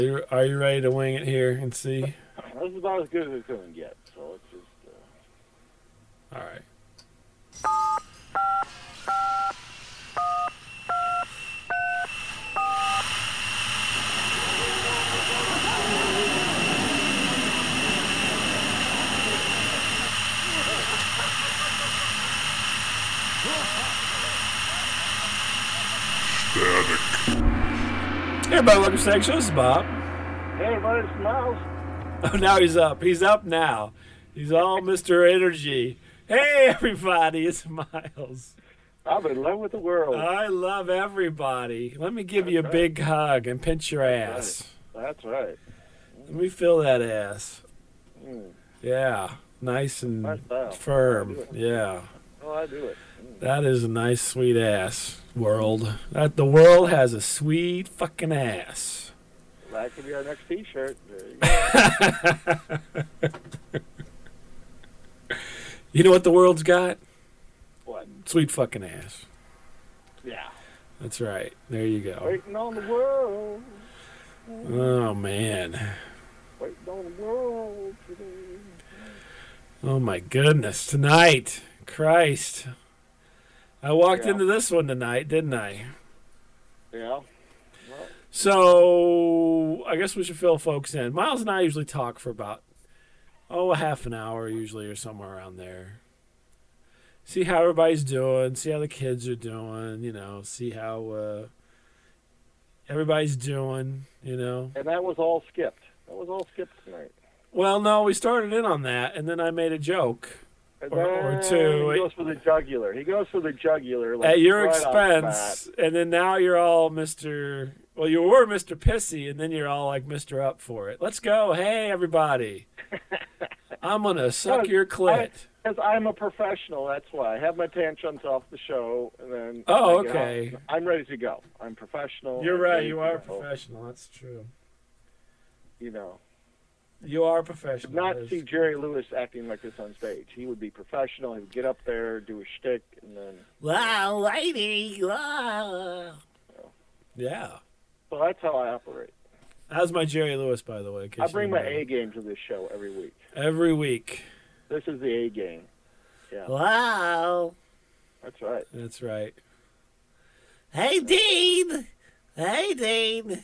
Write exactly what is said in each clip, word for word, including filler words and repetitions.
You're- Are you ready to wing it here and see? This is about as good as it's going to get. So let's just. Uh... All right. Hey everybody, welcome to Static Show. This is Bob. Hey everybody, it's Miles. Oh, now he's up. He's up now. He's all Mister Energy. Hey everybody, it's Miles. I'm in love with the world. I love everybody. Let me give you a big hug and pinch your ass. That's right. Let me feel that ass. Mm. Yeah, nice and Nice style. firm. I do it. Yeah, Oh, I do it. Mm. that is a nice, sweet ass. World. That the world has a sweet fucking ass. That could be our next T-shirt. There you go. You know what the world's got? What? Sweet fucking ass. Yeah. That's right. There you go. Waiting on the world. Oh man. Waiting on the world today. Oh my goodness. Tonight. Christ. I walked Yeah. into this one tonight, didn't I? Yeah. Well, So I guess we should fill folks in. Miles and I usually talk for about oh a half an hour usually or somewhere around there. See how everybody's doing, see how the kids are doing, you know, see how uh, everybody's doing, you know. and that was all skipped. That was all skipped tonight. Well, no, we started in on that, and then I made a joke. And Or- or then two. He goes for the jugular. He goes for the jugular. Like At your right off the expense, and then now you're all Mister Well, you were Mister Pissy, and then you're all like Mister Up for it. Let's go. Hey, everybody. I'm going to suck your clit. Because I'm a professional, that's why. I have my tantrums off the show, and then... Oh, I get okay. home. I'm ready to go. I'm professional. You're I'm right. ready You to are a go. professional. That's true. You know. You are a professional. Not Liz. see Jerry Lewis acting like this on stage. He would be professional. He would get up there, do a shtick, and then... Wow, lady. Wow. Yeah. So that's how I operate. How's my Jerry Lewis, by the way? in case I you bring my didn't know? A game to this show every week. Every week. This is the A game. Yeah, Wow. that's right. That's right. Hey, Dean. Hey, Dean.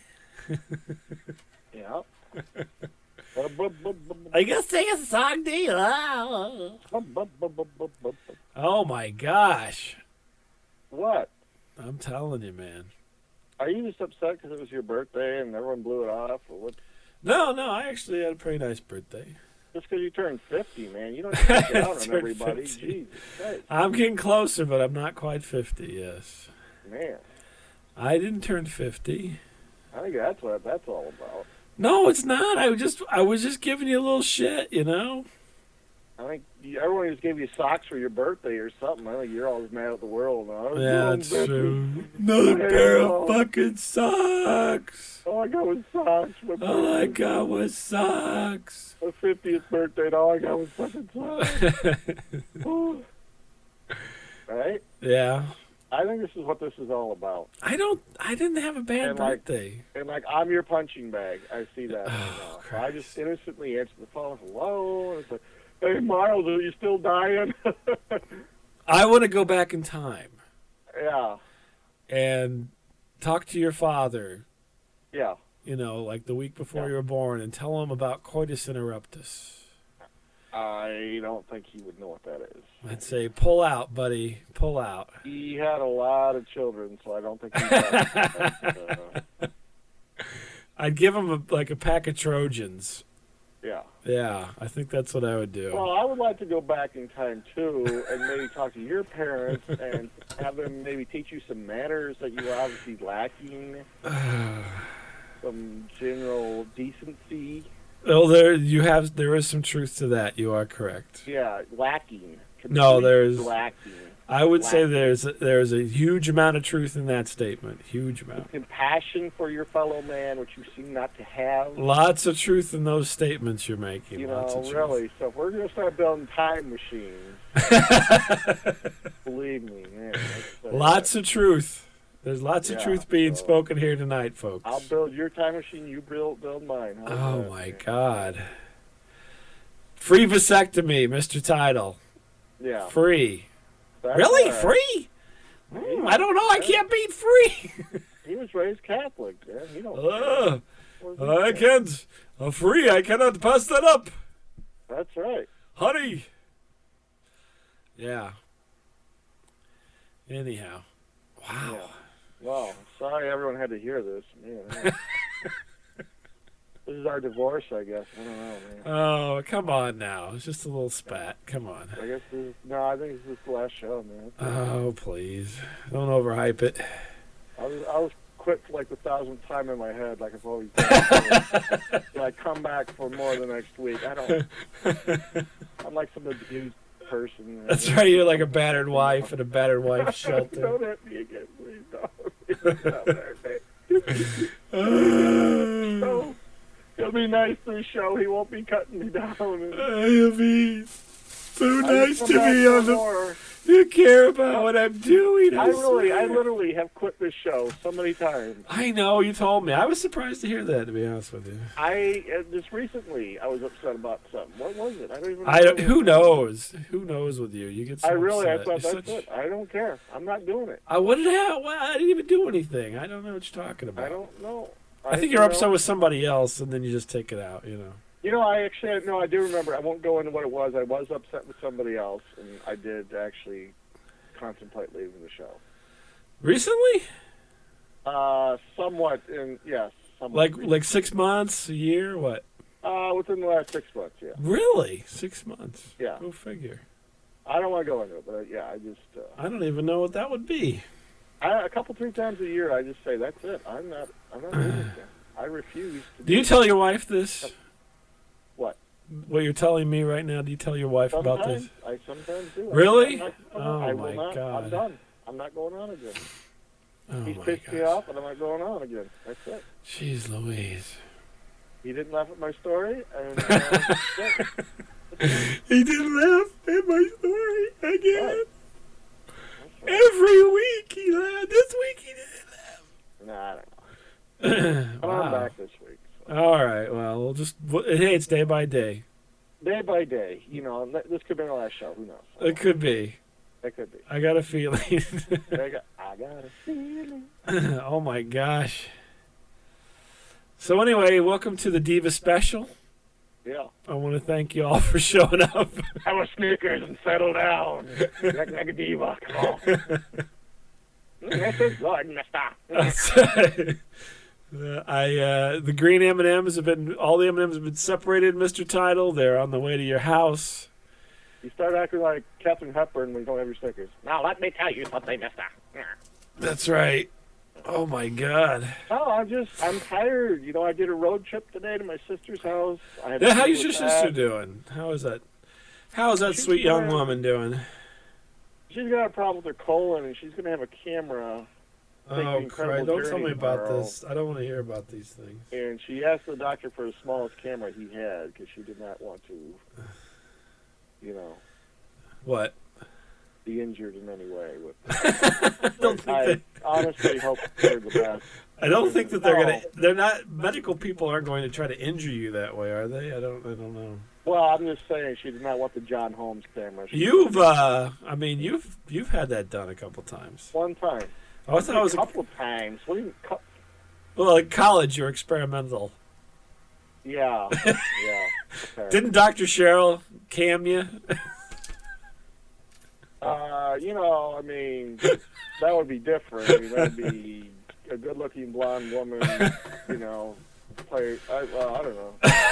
Yeah. Bu- bu- bu- bu- bu- Are you going to sing a song, Dean? Wow. bu- bu- bu- bu- bu- bu- Oh, my gosh. What? I'm telling you, man. Are you just upset because it was your birthday and everyone blew it off, or what? No, no, I actually had a pretty nice birthday. Just because you turned fifty, man, you don't have to get out on Turned everybody. fifty. Jesus Christ, I'm getting closer, but I'm not quite fifty, yes. man. I didn't turn fifty. I think that's what that's all about. No, it's not. I was just I was just giving you a little shit, you know? I think you, everyone just gave you socks for your birthday or something. I think you're always mad at the world. I was Yeah, doing that's fifty. true. Another Hey, pair oh. of fucking socks. All I got was socks. My All I birthday. got was socks. My fiftieth birthday, and all I got was fucking socks. Ooh. Right? Yeah. I think this is what this is all about. I don't I didn't have a bad And, like, birthday. And like, I'm your punching bag. I see that right Oh, now. So I just Christ. innocently answer the phone. Hello. And it's like, hey, Miles, are you still dying? I want to go back in time yeah. and talk to your father, Yeah. you know, like the week before Yeah. you were born, and tell him about coitus interruptus. I don't think he would know what that is. I'd say, pull out, buddy, pull out. He had a lot of children, so I don't think he does. uh, I'd give him a, like a pack of Trojans. yeah. Yeah, I think that's what I would do. Well, I would like to go back in time, too, and maybe talk to your parents and have them maybe teach you some manners that you were obviously lacking, some general decency. Well, there you have. There is some truth to that. You are correct. Yeah, lacking. No, Completely there's- lacking. I would say Lacking. there's a, there's a huge amount of truth in that statement. Huge amount. Compassion for your fellow man, which you seem not to have. Lots of truth in those statements you're making. You Lots know, of truth. really. So if we're going to start building time machines, believe me, man. That's, uh, Lots of truth. There's lots of Yeah, truth being so spoken here tonight, folks. I'll build your time machine. You build build mine. How's Oh, that? my God. Free vasectomy, Mister Title. Yeah. Free. That's Really? all right. Free? Mm, I don't know. I can't beat free. He was raised Catholic, man. He don't. Uh, What does he I care? can't. Uh, free. I cannot pass that up. That's right. Honey. Yeah. Anyhow. Wow. Yeah. Well, sorry everyone had to hear this. Man, this is our divorce, I guess. I don't know, man. Oh, come on now. It's just a little spat. Come on. I guess this is, no, I think this is the last show, man. Oh, please. Don't overhype it. I was I was quit for like the thousandth time in my head, like I've always done. So I come back for more the next week. I don't. I'm like some abused person. That's right. You're like a battered wife at a battered wife shelter. Don't hit me again, please don't. Stop there, babe. So, he'll be nice to the show. He won't be cutting me down. And You'll be so I nice just to come back me for on the. more. You care about what I'm doing. I, I really, I swear. literally have quit this show so many times. I know. You told me. I was surprised to hear that. To be honest with you. I uh, just recently I was upset about something. What was it? I don't even. I don't, remember. who knows? Who knows with you? You get so I really, I upset. thought You're that's such- it. I don't care. I'm not doing it. I what did I, well, I didn't even do anything. I don't know what you're talking about. I don't know. I think you you're know, upset with somebody else, and then you just take it out. You know. You know, I actually no, I do remember. I won't go into what it was. I was upset with somebody else, and I did actually contemplate leaving the show. Recently, Uh, somewhat in yes, somewhat. like recently. like six months, a year, what? uh, within the last six months. Yeah, Really? Six months? Yeah. Go figure. I don't want to go into it, but uh, yeah, I just uh, I don't even know what that would be. I, a couple three times a year, I just say that's it. I'm not. I'm not doing this. I refuse. To Do you tell your wife this? What? What you're telling me right now? Do you tell your wife about Sometimes this? I sometimes do. Really? I'm not, I'm Oh, not- I my will not, God. I'm done. I'm not going on again. Oh He's my pissed me gosh. off, and I'm not going on again. That's it. Jeez Louise. He didn't laugh at my story, and uh, that's it. He didn't laugh at my story again. Right. That's right. Every week he laughed. This week he didn't Nah, I don't know. laugh. I'm Wow. back this week. So. All right. Well, we'll just hey, it's day by day. Day by day, you know, th- this could be my last show. Who knows? It could be. It could be. I got a feeling. I got, I got a feeling. Oh my gosh. So anyway, welcome to the Diva Special. Yeah. I want to thank you all for showing up. Have a Snickers and settle down. Like, like a diva. Come on. This is good, mister. Uh, I uh, the green M and M's have been all the M and M's have been separated, Mister Title. They're on the way to your house. You start acting like Katharine Hepburn when you don't have your Snickers. Now let me tell you something, mister. That's right. Oh my God. Oh, I'm just, I'm tired. You know, I did a road trip today to my sister's house. I had to Yeah, how's deal your with sister that. doing? How is that? How is that She's sweet young good. woman doing? She's got a problem with her colon, and she's going to have a camera. Take the Oh, incredible Christ. Don't tell journey me about tomorrow. this. I don't want to hear about these things. And she asked the doctor for the smallest camera he had because she did not want to, you know, What? be injured in any way. With I don't think I that, honestly hope for the best. I don't think that they're No. gonna. They're not. Medical people aren't going to try to injure you that way, are they? I don't. I don't know. Well, I'm just saying she did not want the John Holmes camera. She You've. uh I mean, you've you've had that done a couple times. one time. Oh, I thought it was a a, couple of times. What do you? Cu- well, in college. You're experimental. yeah, yeah. Okay. Didn't Doctor Cheryl cam you? Uh, you know, I mean, that would be different. I mean, that would be a good-looking blonde woman. You know, play. I, well, I don't know.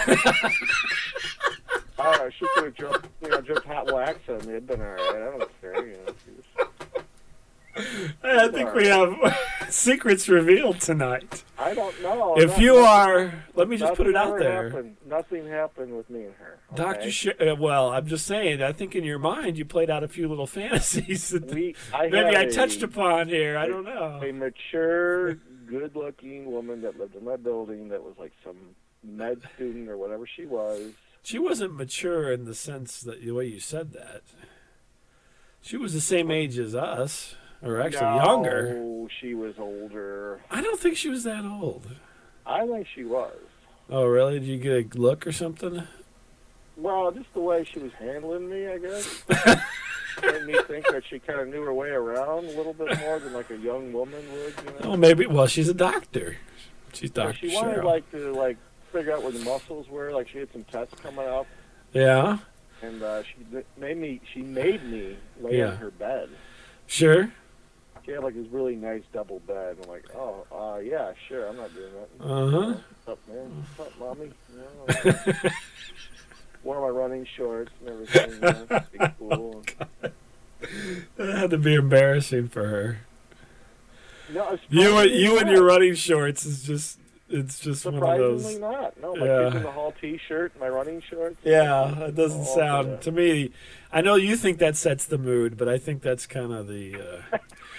I don't know. She could have just, you know, just hot wax on me. It'd been all right. I don't care. You know. She was, I think we have secrets revealed tonight. I don't know. If Not- you nothing- are, let me just put it nothing out ever there. Happened. Nothing happened with me and her. Okay? Doctor Sh- uh, well, I'm just saying, I think in your mind you played out a few little fantasies that We, I maybe I had touched a, upon here. I don't know. a mature, good-looking woman that lived in my building that was like some med student or whatever she was. She wasn't mature in the sense that the way you said that. She was the same age as us. or actually no, younger. she was older. I don't think she was that old. I think she was. Oh, really? Did you get a look or something? Well, just the way she was handling me, I guess, made me think that she kind of knew her way around a little bit more than like a young woman would. You know? Oh, maybe. Well, she's a doctor. She's So Doctor she wanted Cheryl. like to like figure out where the muscles were. Like she had some tests coming up, Yeah. and uh, she d- made me. She made me lay Yeah. in her bed. Sure. She had like this really nice double bed. I'm like, oh, uh, yeah, sure. I'm not doing that. Uh huh. What's up, man? What's up, mommy? You know, uh, wore my running shorts and everything. You know, be cool. That had to be embarrassing for her. No, it's You and surprisingly you and not. your running shorts is just. It's just one of Surprisingly those. not. No, my Yeah. kids in the hall T-shirt, my running shorts. Yeah, it doesn't all sound good. to me. I know you think that sets the mood, but I think that's kind of the uh,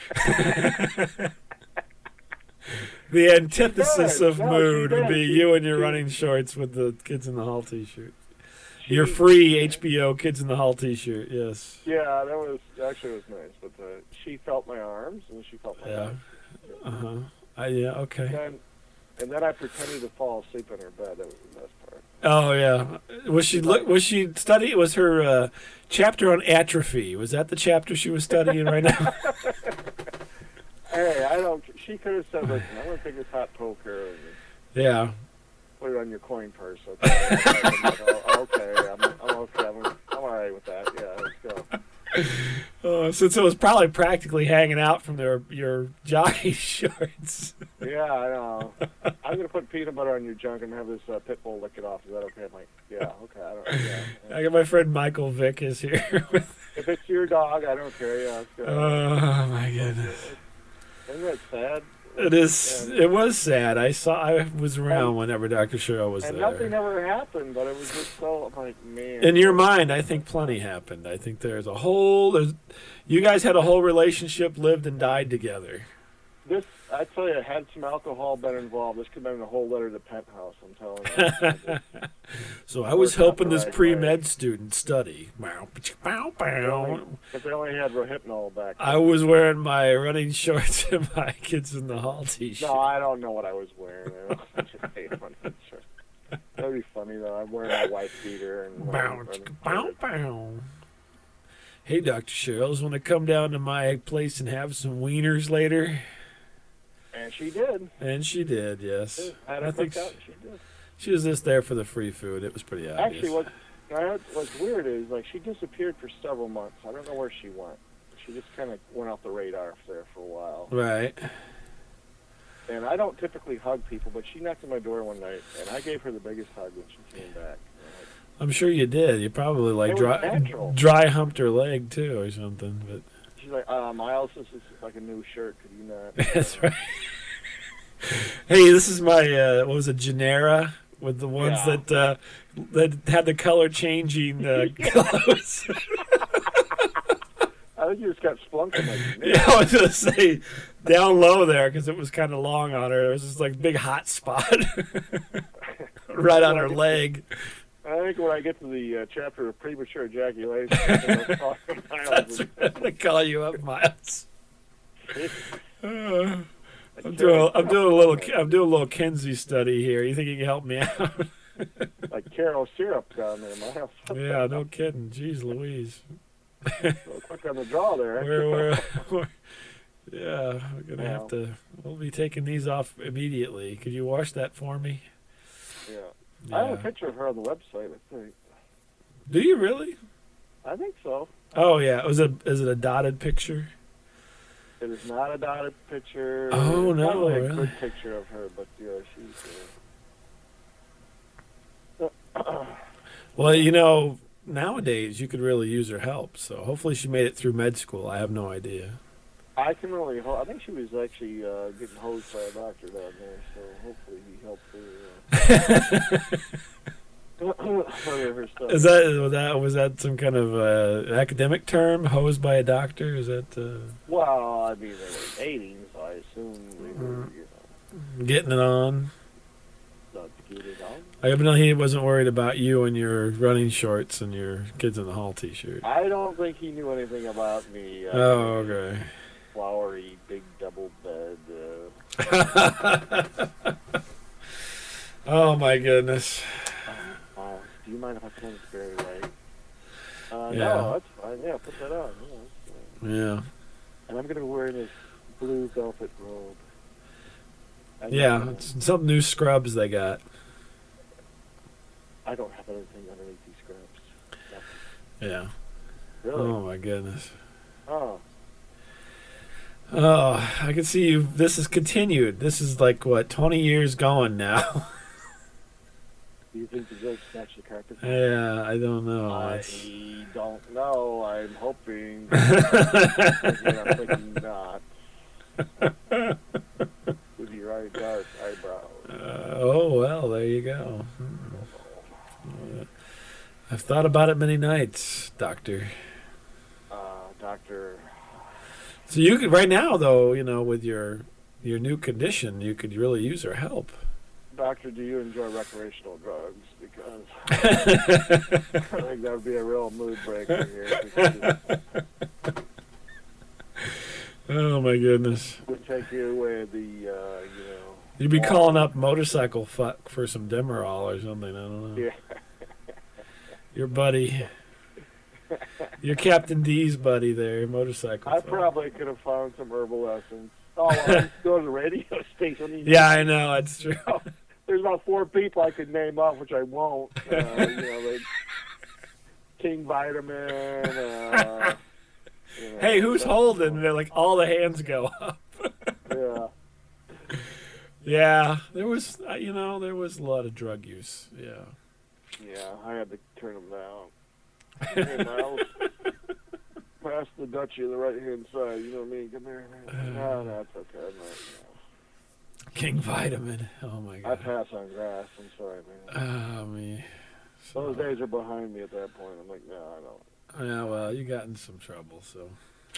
the antithesis Good. of No, mood she would be did. you in your She- running shorts with the Kids in the Hall T-shirt. She- Your free H B O Kids in the Hall T-shirt. Yes. Yeah, that was actually it was nice. But uh, she felt my arms and she felt my Yeah. legs. Uh huh. I, yeah. Okay. And then, and then I pretended to fall asleep in her bed. That was the best part. Oh yeah. Was she look? Was she study? Was her uh, chapter on atrophy? Was that the chapter she was studying right now? Hey, I don't. She could have said, "Listen, I'm going to take this hot poker and Yeah. put it on your coin purse." Okay, I'm like, oh, okay, I'm, I'm okay. I'm, I'm all right with that. Yeah, let's go. Uh, since it was probably practically hanging out from their your jockey shorts. Yeah, I know. I'm going to put peanut butter on your junk and have this uh, pit bull lick it off. Is that okay? I'm like, yeah, okay. I don't. Yeah. I got my friend Michael Vick is here. With, If it's your dog, I don't care. Yeah, let's go. oh my goodness. Isn't that sad? It is. It was sad. I saw. I was around whenever Doctor Cheryl was And there. nothing ever happened, but it was just so, I'm like, man. In your mind, I think plenty happened. I think there's a whole. There's, you guys had a whole relationship, lived and died together. This, I tell you, had some alcohol been involved, this could have been a whole letter to Penthouse, I'm telling you. So I was Worked out helping the this right pre-med way. student study. Bow, bow, If they only- bow. if they only had Rohypnol back then. I was wearing my running shorts and my Kids in the Hall T-shirt. No, I don't know what I was wearing. I don't- I'm just saying, I'm not sure. That'd be funny, though. I'm wearing my wife beater. And Bow, running- chicka, running- bow, bow. Hey, Doctor Cheryl's want to come down to my place and have some wieners later? And she did. And she did, yes. I had I her think cooked out, she, and she did. she was just there for the free food. It was pretty obvious. Actually, what I heard, what's weird is, like, she disappeared for several months. I don't know where she went. She just kind of went off the radar there for a while. Right. And I don't typically hug people, but she knocked on my door one night, and I gave her the biggest hug when she came back. I'm sure you did. You probably like It was dry, natural. dry humped her leg too, or something. But She's like, uh, Miles, this is like a new shirt. Could you not? that's right. Hey, this is my uh, what was it, Genera, with the ones Yeah. that uh, that had the color changing uh, clothes. I think you just got splunked in my Yeah, I was gonna say down low there because it was kind of long on her. There was this like big hot spot right on her leg. I think when I get to the uh, chapter of premature ejaculation, I'm gonna That's Miles right. I'm gonna call you up, Miles. and- Uh, I'm doing. I'm doing a little. I'm doing a little Kenzie study here. You think you can help me out? like Caro syrup down there, Miles. Yeah, no kidding. Jeez, Louise. So quick on the draw there. We're, we're, we're, yeah, we're gonna have Wow. to. We'll be taking these off immediately. Could you wash that for me? Yeah. I have a Yeah. picture of her on the website. I think. Do you really? I think so. Oh yeah. Was it? Is it a dotted picture? It is not a dotted picture. Oh, It's no, not really a really? good picture of her, but yeah, she's. Uh, Well, you know, nowadays you could really use her help. So hopefully she made it through med school. I have no idea. I can really. Ho- I think she was actually uh, getting hosed by a doctor down there, so hopefully he helped her. Uh, further her stuff. Is that was that was that some kind of uh, academic term? Hosed by a doctor? Is that uh, Well, I mean, they were dating, so I assume they were, Mm. you know, getting it on? not to get it on. I know he wasn't worried about you and your running shorts and your Kids in the Hall T-shirt. I don't think he knew anything about me. Uh, Oh, okay. flowery, big double bed. Uh, Oh my goodness. uh, uh, do you mind if I turn this very right? Uh, Yeah. No, that's fine. Yeah, put that on. Yeah, that's fine. Yeah. And I'm going to be wearing this blue velvet robe. And, Yeah. uh, It's some new scrubs they got. I don't have anything underneath these scrubs. Nothing. Yeah. Really? Oh my goodness. Oh. Oh, I can see you. This is continued. This is like what twenty years going now. Do you think the joke snatched the carpet? Yeah, I don't know. I It's- don't know. I'm hoping. Yeah, I'm thinking not. With your eye dark eyebrows. Uh, oh well, there you go. Uh, I've thought about it many nights, Doctor. Uh, Doctor. So you could right now, though, you know, with your your new condition, you could really use her help. Doctor, do you enjoy recreational drugs? Because I think that would be a real mood breaker here. Because Oh my goodness, it would take you away the, uh, you know. you'd be calling up motorcycle fuck for some Demerol or something. I don't know. Yeah. Your buddy, your Captain D's buddy there, motorcycle. I fuck. probably could have found some herbal essence. Oh, well, let's go to the radio station. Yeah, I know it's true. There's about four people I could name off, which I won't. Uh, you know, like King Vitamin. Uh, you know, Hey, who's stuff. holding? They're like all the hands go up. Yeah. Yeah, there was, uh, you know, there was a lot of drug use. Yeah. Yeah, I had to turn them down. Hey, Miles, pass the Dutchie on the right hand side. You know what I mean? Come here. No, no, it's okay. I'm not, King Vitamin. Oh my no. I god. pass on grass. I'm sorry, man. Oh me. Those days are behind me at that point. I'm like, no, I don't. Yeah, well, you got in some trouble, so.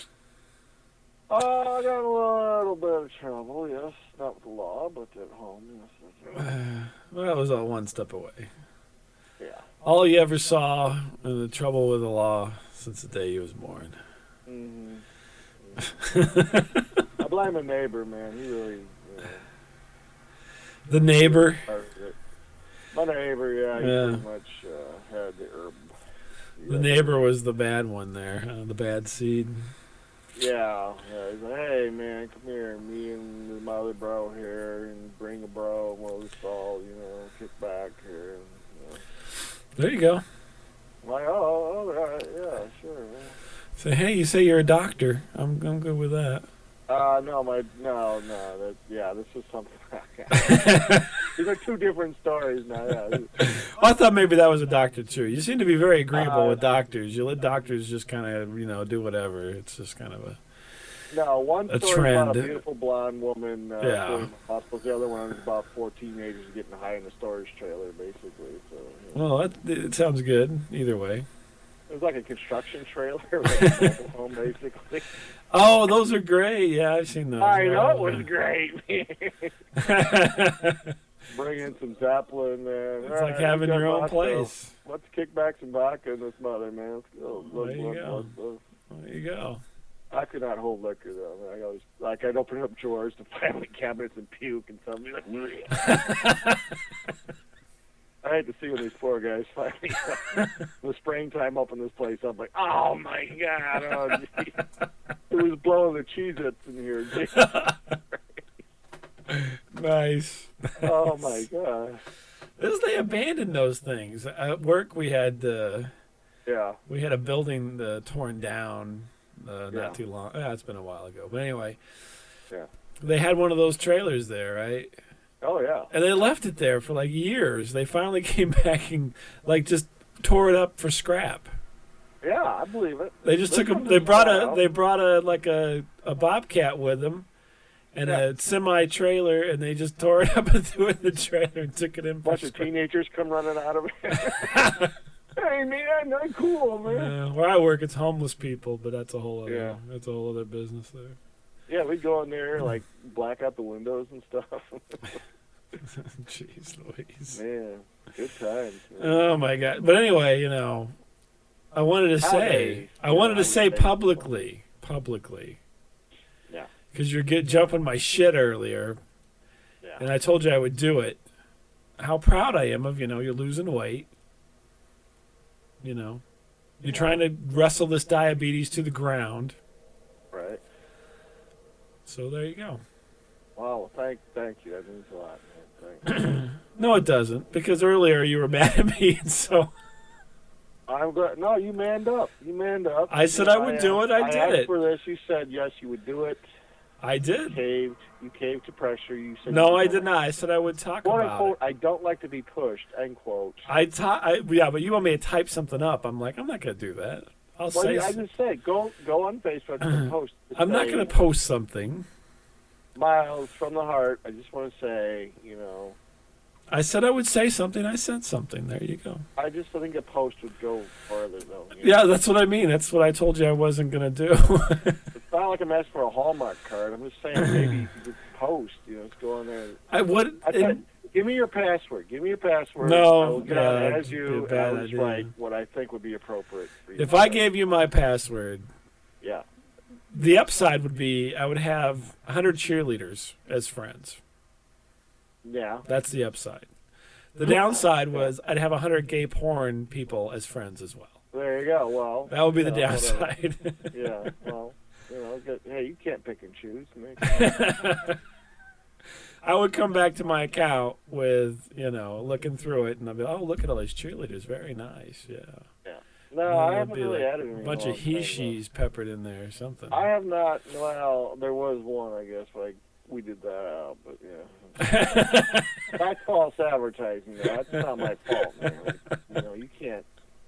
Oh, I got a little bit of trouble, yes. Not with the law, but at home, yes. That's right. Well, that was all one step away. Yeah. All you ever saw in the trouble with the law since the day he was born. Mm-hmm. Mm-hmm. I blame a neighbor, man. He really, you know, The neighbor. started it. My neighbor, yeah, he Yeah. pretty much uh, had the herb. The Yeah. neighbor was the bad one there, uh, the bad seed. Yeah, yeah. He's like, hey, man, come here. Me and my other bro here, and bring a bro, and we'll just all, you know, kick back here. And, you know. There you go. I'm like, oh, all right, yeah, sure. Yeah. Say, hey, you say you're a doctor. I'm, I'm good with that. Uh, no, my, no, no, that, yeah, this is something. These are two different stories now, yeah. I thought maybe that was a doctor too. You seem to be very agreeable Uh, with doctors. You let doctors just kind of, you know, do whatever. It's just kind of a. No, one A story about a trend. beautiful blonde woman uh, Yeah. going to the hospital. The other one was about four teenagers getting high in a storage trailer, basically. So, you know. Well, that, it sounds good either way. It was like a construction trailer, like a mobile home, basically. Oh, those are great. Yeah, I've seen those. I know it Yeah. was great. Bring in some Zeppelin, man. It's like having your own place. Let's kick back some vodka in this mother, man. Let's go. There you go. There you go. I could not hold liquor though. I, mean, I always like I'd open up drawers to family cabinets and puke, and somebody like. I hate to see when these poor guys finally the springtime open this place up. Like, oh my god, oh, geez. It was blowing the Cheez-Its in here. Nice. Oh my god. This, they abandoned those things. At work, we had uh, Yeah. we had a building uh, torn down uh, not Yeah. too long. Yeah, it's been a while ago. But anyway, Yeah. they had one of those trailers there, right? Oh yeah. And they left it there for like years. They finally came back and like just tore it up for scrap. Yeah, I believe it. They just This took a, comes they in brought a style. they brought a like a, a bobcat with them and Yeah. a semi trailer, and they just tore it up and threw it in the trailer and took it in for bunch of scrap. teenagers come running out of it. Hey man, that's cool, man. Yeah, where I work, it's homeless people, but that's a whole other Yeah. that's a whole other business there. Yeah, we go in there like black out the windows and stuff. Jeez Louise. Man, good times. Man. Oh my God! But anyway, you know, I wanted to say, Nowadays, I wanted to yeah, say nowadays. publicly, publicly, Yeah. because you're get jumping my shit earlier, Yeah. and I told you I would do it. How proud I am of you know you're losing weight. You know, you're trying to wrestle this diabetes to the ground. Right. So there you go. Wow. Well, thank thank you. That means a lot, man. Thank you. No, it doesn't, because earlier you were mad at me, and so I'm glad. No, you manned up. You manned up. I said You I know, would do asked- it. I did asked it. for this. You said yes. You would do it. I You did. caved. You caved to pressure. You said No, you I would. did not. I said I would talk Quote about unquote. it. I don't like to be pushed. End quote. I, ta- I yeah, but you want me to type something up? I'm like, I'm not gonna do that. I'll Well, say. yeah, I s- just said go go on Facebook and post. to I'm not say, gonna post something. Miles, from the heart, I just want to say, you know, I said I would say something. I said something. There you go. I just think a post would go further, though. you know. Yeah, that's what I mean. That's what I told you I wasn't gonna do. It's not like I'm asking for a Hallmark card. I'm just saying maybe you could post, you know, just go on there. I would. I said, give me your password. Give me your password. No, I will get yeah, on as that'd you, be a bad and I'll just idea. write what I think would be appropriate for you. If I gave you my password, Yeah. the upside would be I would have one hundred cheerleaders as friends. Yeah. That's the upside. The downside was I'd have one hundred gay porn people as friends as well. There you go. Well. That would be the you know, whatever. downside. Yeah. Well, you know, get, hey, you can't pick and choose. Make- I would come back to my account with, you know, looking through it, and I'd be, oh, look at all these cheerleaders. Very nice. Yeah. No, And I there'd haven't be, really like, added a any. bunch long of time, he though. she's peppered in there or something. I have not. Well, there was one, I guess. Like we did that out, but yeah, that's false advertising. Though. That's not my fault, man. Like, you know, you can't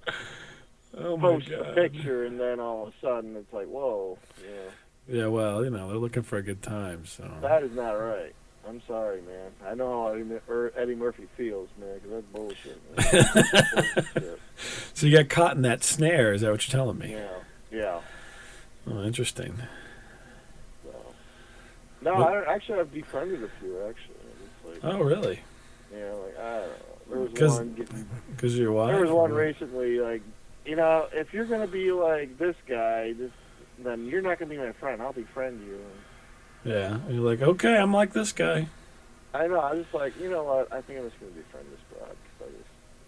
Oh, my post a God. picture and then all of a sudden it's like, whoa, yeah, Yeah, well, you know, they're looking for a good time, so. that is not right. I'm sorry, man. I know how Eddie, Mur- Eddie Murphy feels, man, because that's bullshit. Man. That's bullshit. So you got caught in that snare, is that what you're telling me? Yeah, yeah. Oh, interesting. So. No, What- I don't, actually, I've befriended a few. Actually, it's like, Oh, really? you know, like I don't know. There was 'Cause- one getting. Because you're wife? There was one or- recently, like, you know, if you're gonna be like this guy, this, then you're not gonna be my friend. I'll befriend you. Yeah. You're like, okay, I'm like this guy. I know. I was just like, you know what? I think I'm just gonna befriend this broad. 'Cause I just,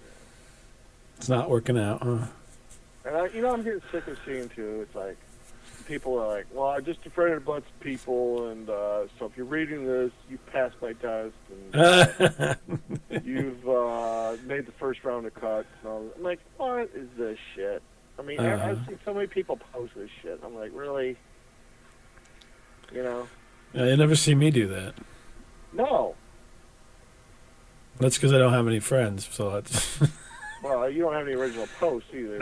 It's not working out, huh? and I, you know, I'm getting sick of seeing too. It's like people are like, well, I just befriended a bunch of people, and uh, so if you're reading this, you passed my test, and uh, you've uh, made the first round of cuts. And all that. I'm like, what is this shit? I mean, I, Uh-huh. I've seen so many people post this shit. I'm like, really? You know? Yeah, you never see me do that. No. That's because I don't have any friends, so that's. Well, you don't have any original posts either.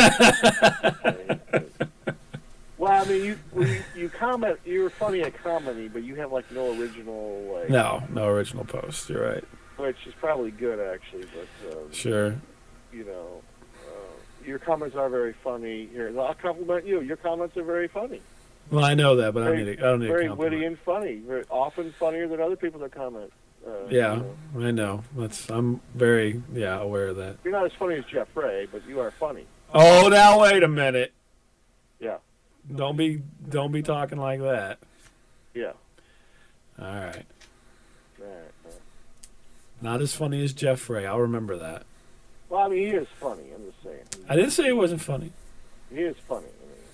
Well, I mean, you you, you comment. You're funny at comedy, but you have like no original like. No, no original post. You're right. Which is probably good actually, but um, Sure. you know, uh, your comments are very funny. Here, I'll compliment you. Your comments are very funny, Well, I know that, but I don't Very- need. A, I don't need very a compliment. witty and funny. Very often funnier than other people that comment. Uh, Yeah, you know. I know. That's. I'm very yeah aware of that. You're not as funny as Jeff Ray, but you are funny. Oh, now wait a minute. Yeah, Don't be don't be talking like that. yeah. All right. All right, all right. Not as funny as Jeff Ray. I'll remember that. Well, I mean, he is funny. I'm just saying. He, I didn't say it wasn't funny. he is funny. I mean,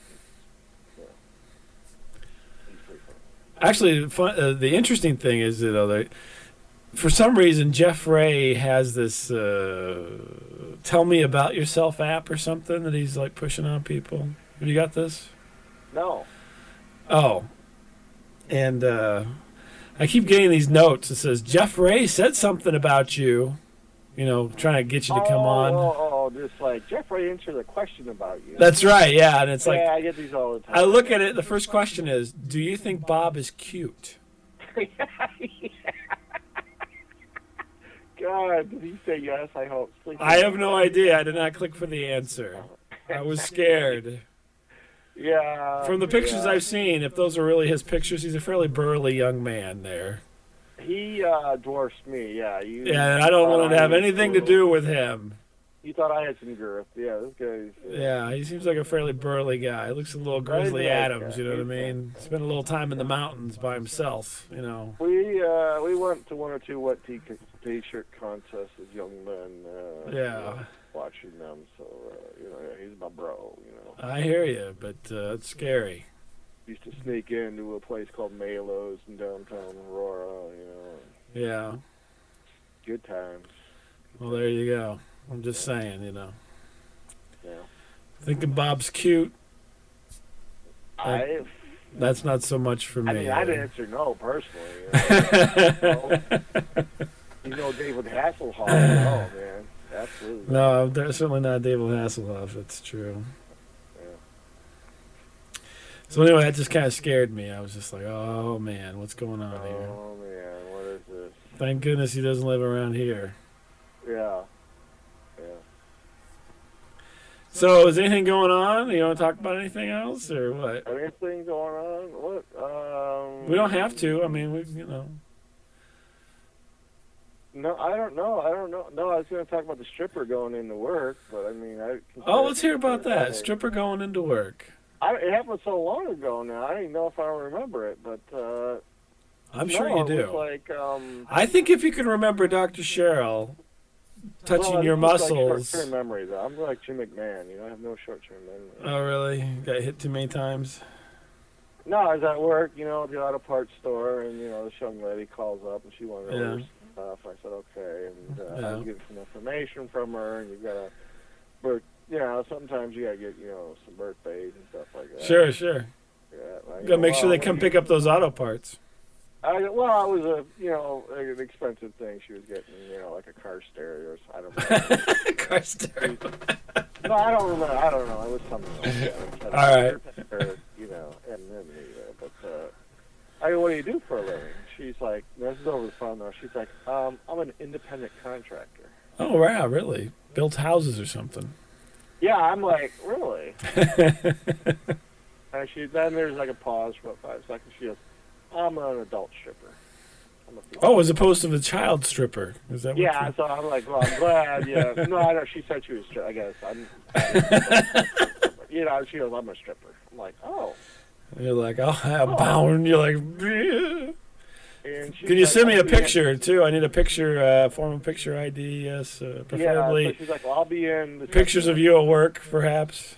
yeah. He's pretty funny. Actually, the fun, uh, the interesting thing is that uh, they, for some reason Jeff Ray has this uh, "tell me about yourself" app or something that he's like pushing on people. Have you got this? No. Oh, and uh, I keep getting these notes that says Jeff Ray said something about you. You know, trying to get you to come oh, on. Oh, oh, just like Jeff Ray answered a question about you. That's right, yeah, and it's like yeah, I get these all the time. I look at it. The first question is, "Do you think Bob is cute?" God, did he say yes? I hope. Please I have no idea. I did not click for the answer. I was scared. Yeah. From the pictures yeah. I've seen, if those are really his pictures, he's a fairly burly young man there. He uh, dwarfs me. Yeah. You, Yeah, and I don't uh, want to have he's anything to little- do with him. You thought I had some girth. Yeah, this guy's... Uh, Yeah, he seems like a fairly burly guy. He looks a little Right, Grizzly right, Adams, yeah. you know what I mean? Spent a little time in the mountains by himself, you know. We uh, we went to one or two wet t- t-shirt contests as young men. Uh, Yeah. you know, watching them, so uh, you know, yeah, he's my bro. You know, I hear you, but uh, it's scary. used to sneak into a place called Malo's in downtown Aurora. You know, Yeah. good times. Well, there you go. I'm just saying, you know. Yeah. Thinking Bob's cute. I That's not so much for me. I mean, I'd uh, answer no personally. You know, you know David Hasselhoff. No, man, absolutely. No, they're certainly not David Hasselhoff. That's true. Yeah. So anyway, that just kind of scared me. I was just like, oh, man, what's going on here? Oh man, what is this? Thank goodness he doesn't live around here. Yeah. Yeah. So is anything going on? You want to talk about anything else or what? Anything going on? What? Um, We don't have to. I mean, we, you know. No, I don't know. I don't know. No, I was going to talk about the stripper going into work, but I mean, I. Oh, let's hear about that. I- Stripper going into work. I, it happened so long ago now. I don't even know if I remember it, but. Uh, I'm sure no, you it do. was like, um, I think if you can remember Doctor Cheryl touching well, your it's just muscles. Like short-term memory, though. I'm like Jim McMahon. You know, I have no short-term memory. Oh, really? Got hit too many times? No, I was at work, you know, at the auto parts store, and, you know, this young lady calls up, and she wanted to Yeah. order stuff. I said, okay, and uh, Yeah. I was getting some information from her, and you got to, birth, you know, sometimes you got to get, you know, some birthdays and stuff like that. Sure, sure. Yeah, like, Got to make well, sure they what come do pick you- up those auto parts. I, well, it was a, you know, an expensive thing. She was getting, you know, like a car stereo. Or so- I don't know. Car stereo. No, I don't remember. I don't know. It was something like that. All right. Or, you know, anonymity there. But, uh, I go, what do you do for a living? She's like, this is over the phone though. She's like, um, I'm an independent contractor. Oh, wow, really? Built houses or something. Yeah, I'm like, really? And she, then there's like a pause for about five seconds. She goes, I'm an adult stripper. I'm a female. Oh, as opposed to the child stripper. Is that what Yeah, you- so I'm like, well, I'm glad. Yeah, no, I know. She said she was. Stri- I guess I'm. You know, she goes, I'm a stripper. I'm like, oh. You're like, oh, I'm bound. You're like, "Yeah." And she's Can you like, send me I'll a be in- picture, too? I need a picture, uh, form of picture I D, yes. Uh, preferably Yeah, so she's like, well, I'll be in. The pictures of you at work, perhaps.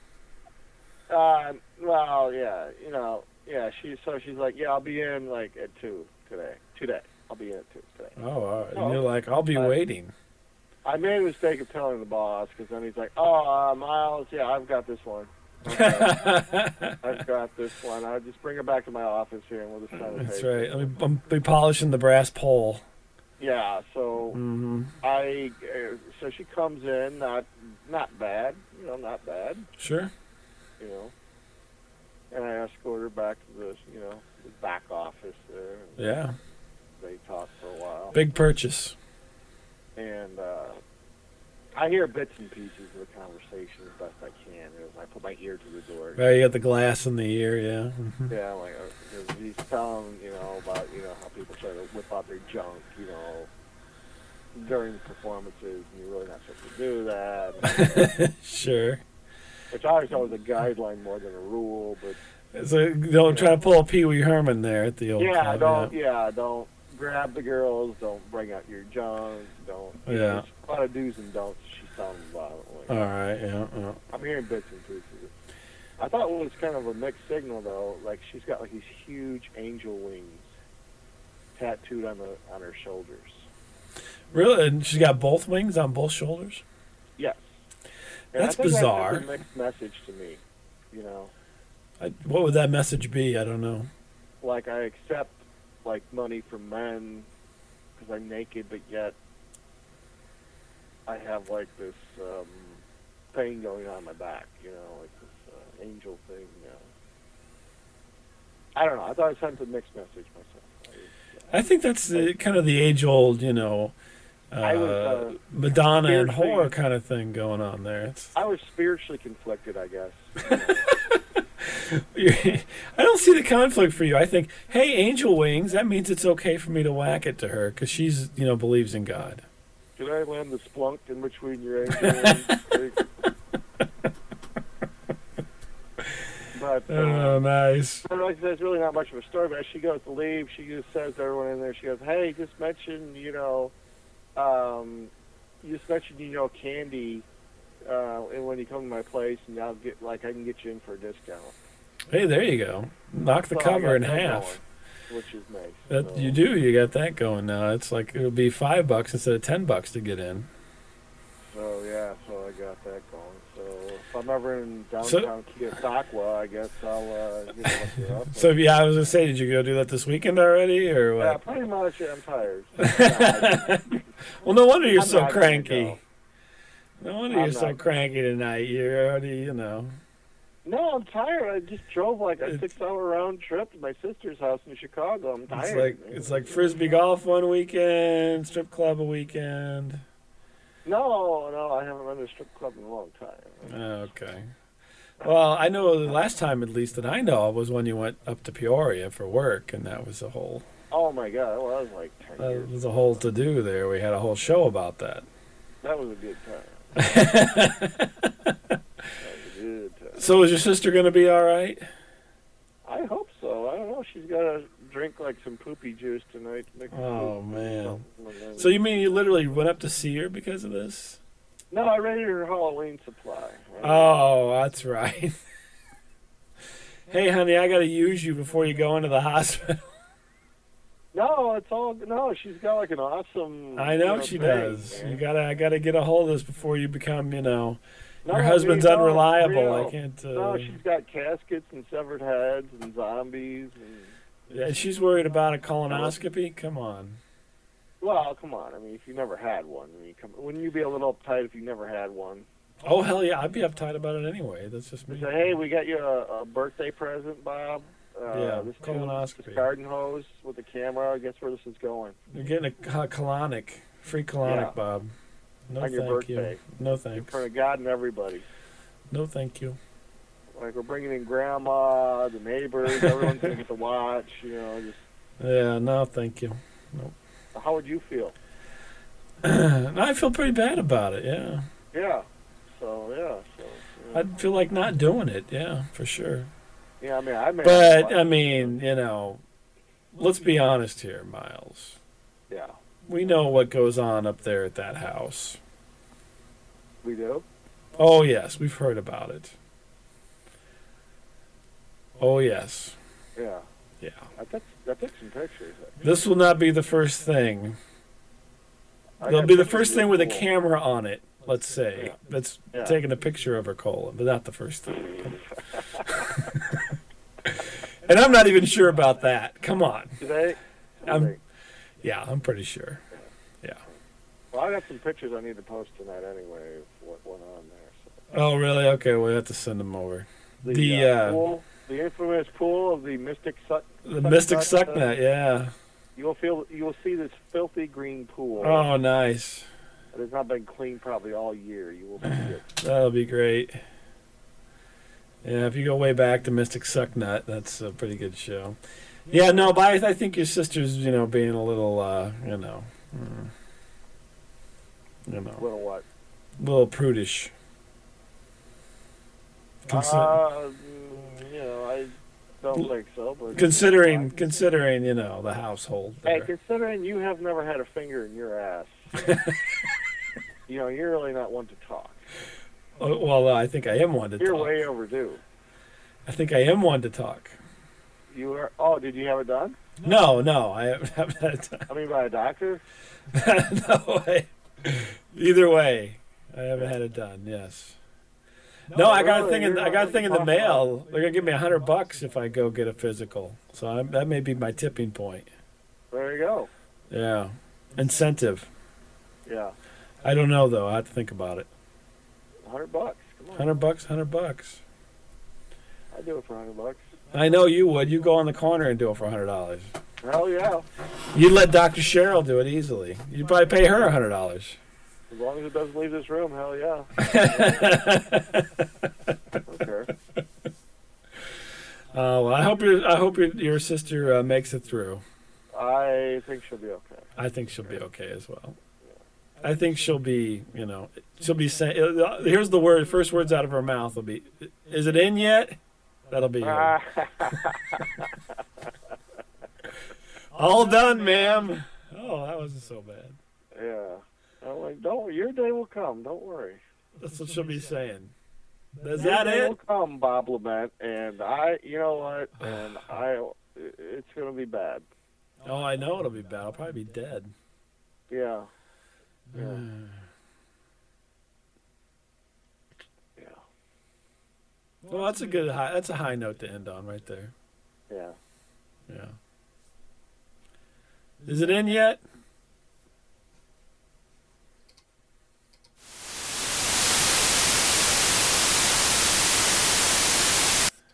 Uh, well, yeah, you know, yeah. She so she's like, yeah, I'll be in like at two today. Today, I'll be in at two today. Oh, all right. Oh. And you're like, I'll be Uh, waiting. I made a mistake of telling the boss because then he's like, oh, uh, Miles, yeah, I've got this one. Okay, I've got this one. I'll just bring it back to my office here and we'll just sign the That's paper. right. I'm, I'm be polishing the brass pole. Yeah, so Mm-hmm. I, uh, so she comes in, not, not bad, you know, not bad, Sure. you know, and I escort her back to the, you know, the back office there. And Yeah. they talk for a while, Big purchase. and uh, I hear bits and pieces of the conversation as best I can as I put my ear to the door. Right, you got the glass in the ear, yeah. Mhm. Yeah, I'm like, uh, 'cause he's telling, you know, about, you know, how people try to whip out their junk, you know, during performances, and you're really not supposed to do that. Sure. Which I always thought was a guideline more than a rule, but So don't try to pull a Pee Wee Herman there at the old yeah, club, don't, yeah, don't grab the girls, don't bring out your junk, don't. Yeah. There's a lot of do's and don'ts she's telling about it. All right, yeah, yeah. I'm hearing bits and pieces. I thought it was kind of a mixed signal though. Like she's got like these huge angel wings tattooed on the on her shoulders. Really? And she's got both wings on both shoulders? Yes. And That's I think bizarre. That's a mixed message to me. You know, I, what would that message be? I don't know. like I accept like money from men because I'm naked, but yet I have like this um, thing going on my back. You know, like this uh, angel thing. You know. I don't know. I thought I sent a mixed message myself. I was, uh, I think that's the, kind of the age-old, you know, uh, I was, uh, Madonna and spiritually- horror kind of thing going on there. It's, I was spiritually conflicted, I guess. I don't see the conflict for you. I think, hey, angel wings, that means it's okay for me to whack it to her because she's, you know, believes in God. Can I land the splunk in between your ankles? But, Oh, um, nice. but like I said, it's really not much of a story. But as she goes to leave, she just says to everyone in there, she goes, "Hey, just mention, you know, um, you just mentioned, you know, candy, uh, and when you come to my place, and I'll get like I can get you in for a discount." Hey, there you go. Knock the So I cover got in that half. going, which is nice. That So- you do. You got that going now. It's like it'll be five bucks instead of ten bucks to get in. So yeah, so I got that going. So if I'm ever in downtown Keosauqua, I guess I'll uh, you know, look you up. So yeah, I was gonna say, did you go do that this weekend already, or Yeah, what? pretty much. I'm tired. Well, no wonder you're I'm so not gonna cranky. go. No wonder I'm you're so not. cranky tonight. You're already, you know. No, I'm tired. I just drove like a It's- six-hour round trip to my sister's house in Chicago. I'm tired. It's like man. it's like frisbee golf one weekend, strip club a weekend. No, no, I haven't run a strip club in a long time. Okay. Well, I know the last time, at least that I know of, was when you went up to Peoria for work, and that was a whole Oh my God, that was like ten that years. was a whole to do there. We had a whole show about that. That was a good time. That was a good time. So is your sister going to be all right? I hope so. I don't know. She's got to drink like some poopy juice tonight to make her Oh poop. man. And then- So you mean you literally went up to see her because of this? No, I raided her Halloween supply. Oh, that's right. Hey, honey, I got to use you before you go into the hospital. No, it's all no. She's got like an awesome. I know you she thing, does. man. You gotta, I gotta get a hold of this before you become, you know, No, your I husband's mean, no, unreliable. real. I can't. Uh, No, she's got caskets and severed heads and zombies and. yeah, she's worried about a colonoscopy. Come on. Well, come on. I mean, if you never had one, I mean, come, wouldn't you be a little uptight if you never had one? Oh hell yeah, I'd be uptight about it anyway. That's just me. Say, hey, we got you a, a birthday present, Bob. Uh, Yeah, this colonoscopy. This garden hose with the camera. Guess where this is going? You're getting a, a colonic, free colonic, Yeah. Bob. No On your thank birthday. you. No In thanks. front of God and everybody. No thank you. Like we're bringing in grandma, the neighbors, everyone's gonna get to watch. You know, just Yeah, no thank you. how would you feel? I feel pretty bad about it. Yeah, Yeah. So yeah. So yeah, I'd feel like not doing it. Yeah, for sure. yeah I mean, I made. But I mean, you know, let's be honest here, Miles. yeah, We know what goes on up there at that house. we do. Oh yes, we've heard about it. Oh yes, Yeah. yeah. I took I took some pictures. This will not be the first thing. I It'll got be the pictures first of thing your with a pool. camera on it. Let's say Yeah. that's Yeah. taking a picture of her colon, but not the first thing. And I'm not even sure about that. Come on. Today. I'm- Yeah, I'm pretty sure. Well, I got some pictures I need to post tonight anyway of what went on there. Oh, really? Okay, we'll have to send them over. So. The, uh, uh, pool, the infamous pool of the Mystic Suck. The Suck Mystic Nut, uh, Sucknut, yeah. You will feel. You will see this filthy green pool. Oh, nice. It has not been cleaned probably all year. You will see it. That'll be great. Yeah, if you go way back to Mystic Sucknut, that's a pretty good show. Yeah, no, but I, I think your sister's, you know, being a little, uh, you know, mm, you know, Little what? a little prudish. Consi- Uh, mm, you know, I don't think so. But considering, considering, you know, the household Hey, there. considering you have never had a finger in your ass, you know, you're really not one to talk. Oh, well, I think I am one to You're talk. way overdue. I think I am one to talk. You are. Oh, did you have it done? No, no, I haven't had time. I mean, by a doctor? No way. Either way, I haven't had it done. Yes. No, I got a really, thing in. you're I got a not thing in the talking mail. They're gonna give me a hundred bucks if I go get a physical. So I'm, that may be my tipping point. There you go. Yeah, incentive. Yeah, I don't know though. I have to think about it. a hundred bucks. Come on, Hundred bucks. Hundred bucks. I'd do it for a hundred bucks. I know you would. You go on the corner and do it for a hundred dollars. Hell yeah! You'd let Doctor Cheryl do it easily. You'd probably pay her a hundred dollars. As long as it doesn't leave this room, hell yeah. Okay. Uh, well, I hope your I hope your your sister uh, makes it through. I think she'll be okay. I think she'll be okay as well. I think she'll be, you know, she'll be saying. Here's the word. First words out of her mouth will be, "Is it in yet?" That'll be her. All done, ma'am. Oh, that wasn't so bad. Yeah. I'm like, don't. Your day will come. Don't worry. That's what she'll be saying. Is Your that day it? will come, Bob Lament, and I. You know what? And I. It's gonna be bad. Oh, I know it'll be bad. I'll probably be dead. Yeah. Yeah. Yeah. Well, that's a good high. That's a high note to end on, right there. Yeah. Yeah. Is it in yet?